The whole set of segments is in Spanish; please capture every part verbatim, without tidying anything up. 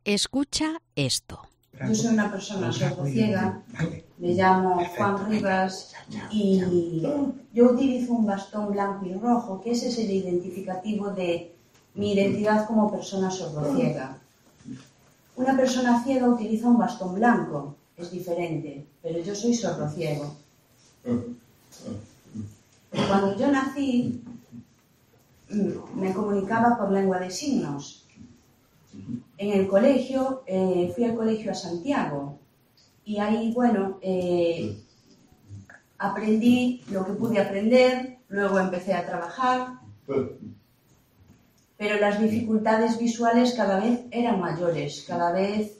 Escucha esto. Yo soy una persona sordociega, me llamo Juan Rivas y yo utilizo un bastón blanco y rojo, que ese es el identificativo de mi identidad como persona sordociega. Una persona ciega utiliza un bastón blanco, es diferente, pero yo soy sordociego. Cuando yo nací, me comunicaba por lengua de signos. En el colegio, eh, fui al colegio a Santiago y ahí, bueno, eh, aprendí lo que pude aprender, luego empecé a trabajar, pero las dificultades visuales cada vez eran mayores, cada vez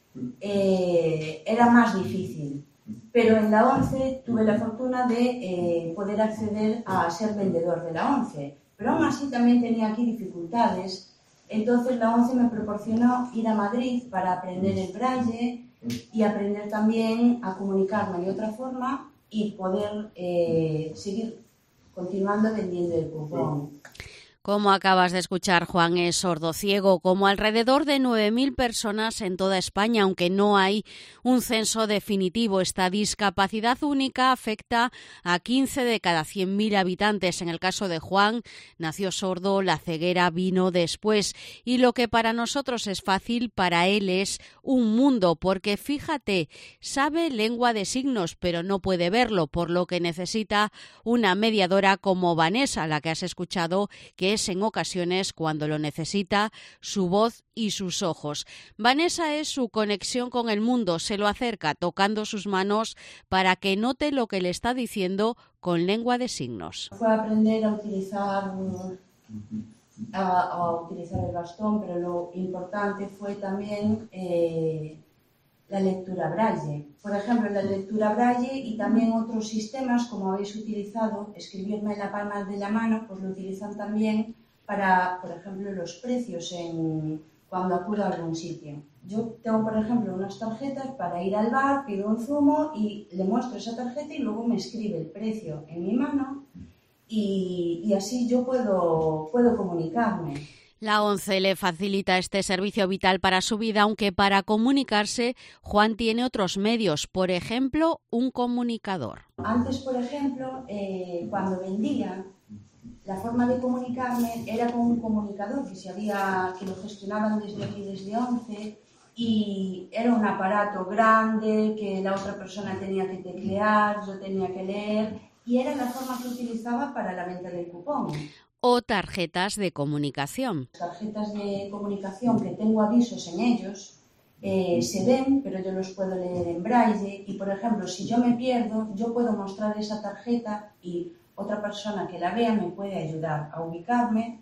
eh, era más difícil. Pero en la ONCE tuve la fortuna de eh, poder acceder a ser vendedor de la ONCE, pero aún así también tenía aquí dificultades. Entonces la ONCE me proporcionó ir a Madrid para aprender el braille y aprender también a comunicarme de otra forma y poder eh, seguir continuando vendiendo el cupón. Como acabas de escuchar, Juan es sordociego, como alrededor de nueve mil personas en toda España, aunque no hay un censo definitivo. Esta discapacidad única afecta a quince de cada cien mil habitantes. En el caso de Juan, nació sordo, la ceguera vino después. Y lo que para nosotros es fácil, para él es un mundo, porque fíjate, sabe lengua de signos, pero no puede verlo, por lo que necesita una mediadora como Vanessa, la que has escuchado, que es en ocasiones, cuando lo necesita, su voz y sus ojos. Vanessa es su conexión con el mundo, se lo acerca tocando sus manos para que note lo que le está diciendo con lengua de signos. Fue a aprender a utilizar, a, a utilizar el bastón, pero lo importante fue también eh, la lectura braille. Por ejemplo, la lectura braille y también otros sistemas, como habéis utilizado, escribirme en la palma de la mano, pues lo utilizan también para, por ejemplo, los precios en, cuando acudo a algún sitio. Yo tengo, por ejemplo, unas tarjetas para ir al bar, pido un zumo y le muestro esa tarjeta y luego me escribe el precio en mi mano y, y así yo puedo, puedo comunicarme. La ONCE le facilita este servicio vital para su vida, aunque para comunicarse Juan tiene otros medios, por ejemplo, un comunicador. Antes, por ejemplo, eh, cuando vendía, la forma de comunicarme era con un comunicador que se había, que lo gestionaban desde aquí, desde ONCE, y era un aparato grande que la otra persona tenía que teclear, yo tenía que leer, y era la forma que utilizaba para la venta del cupón. O tarjetas de comunicación. Tarjetas de comunicación que tengo avisos en ellos, eh, se ven, pero yo los puedo leer en braille y, por ejemplo, si yo me pierdo, yo puedo mostrar esa tarjeta y otra persona que la vea me puede ayudar a ubicarme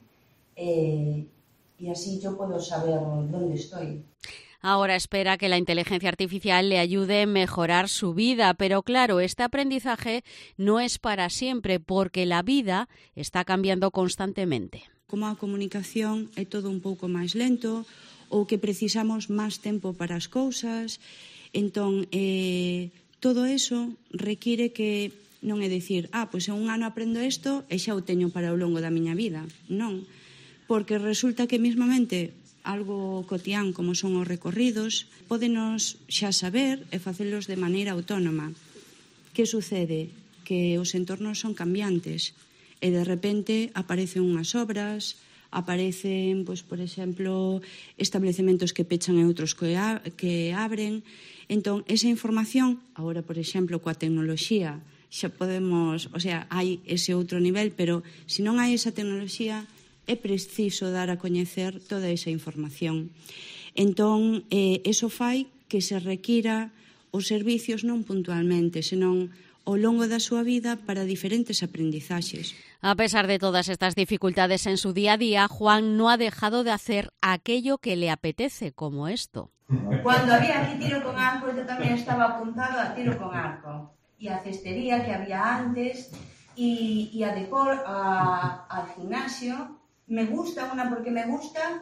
eh, y así yo puedo saber dónde estoy. Ahora espera que la inteligencia artificial le ayude a mejorar su vida, pero claro, este aprendizaje no es para siempre porque la vida está cambiando constantemente. Como a comunicación é todo un pouco máis lento ou que precisamos máis tempo para as cousas, entón eh, todo eso require que non é dicir, ah, pois en un ano aprendo isto e xa o teño para o longo da miña vida. Non, porque resulta que mesmamente algo cotián como son os recorridos, pódenos xa saber e facelos de maneira autónoma. Que sucede? Que os entornos son cambiantes e de repente aparecen unhas obras, aparecen, pois, por exemplo, establecementos que pechan e outros que, a, que abren. Entón, esa información, agora, por exemplo, coa tecnoloxía, xa podemos, o sea, hai ese outro nivel, pero se non hai esa tecnoloxía, é preciso dar a coñecer toda esa información. Entón, eh, eso fai que se requira os servicios non puntualmente, senón ao longo da súa vida para diferentes aprendizaxes. A pesar de todas estas dificultades en su día a día, Juan no ha dejado de hacer aquello que le apetece, como esto. Cuando había aquí tiro con arco, yo también estaba apuntado a tiro con arco. Y a cestería que había antes, y, y a decor, a, al gimnasio. Me gusta una porque me gusta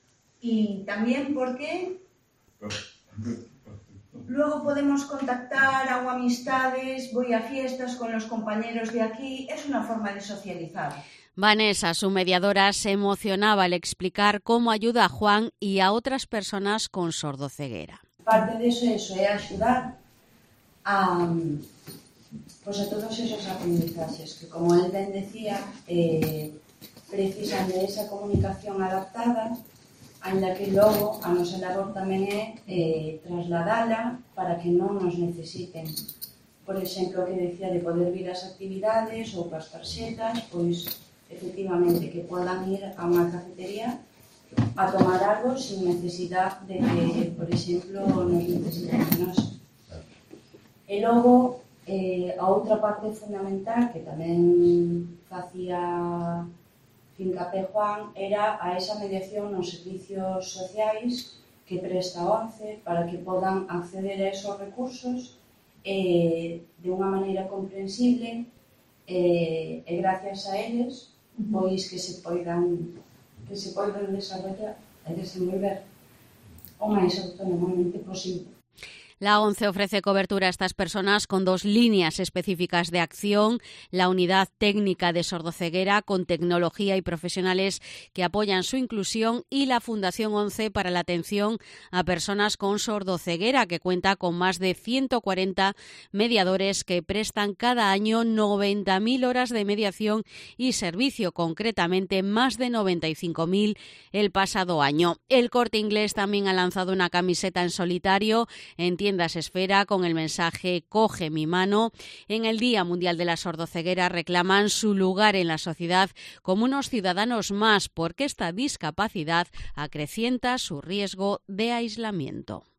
y también porque luego podemos contactar, hago amistades, voy a fiestas con los compañeros de aquí, es una forma de socializar. Vanessa, su mediadora, se emocionaba al explicar cómo ayuda a Juan y a otras personas con sordoceguera. Parte de eso, eso é axudar a, pues a todos esos aprendizajes que, como él ben decía, eh, precisan de esa comunicación adaptada, ainda que logo a nosa labor tamén é eh, trasladala para que non nos necesiten. Por exemplo, o que decía de poder vir ás actividades ou cas tarxetas, pois efectivamente que podan ir a unha cafetería a tomar algo sin necesidad de que, por exemplo, nos necesiten a nós. E logo, eh, a outra parte fundamental que tamén facía fincapé Juan era a esa mediación nos servicios sociais que presta a ONCE para que podan acceder a esos recursos eh, de unha maneira comprensible eh, e gracias a eles pois que se poidan que se poidan desarrollar e desenvolver o máis autónomamente posible. La ONCE ofrece cobertura a estas personas con dos líneas específicas de acción, la Unidad Técnica de Sordoceguera con tecnología y profesionales que apoyan su inclusión y la Fundación ONCE para la atención a personas con sordoceguera, que cuenta con más de ciento cuarenta mediadores que prestan cada año noventa mil horas de mediación y servicio, concretamente más de noventa y cinco mil el pasado año. El Corte Inglés también ha lanzado una camiseta en solitario en tiendas Esfera con el mensaje "Coge mi mano". En el Día Mundial de la Sordoceguera reclaman su lugar en la sociedad como unos ciudadanos más, porque esta discapacidad acrecienta su riesgo de aislamiento.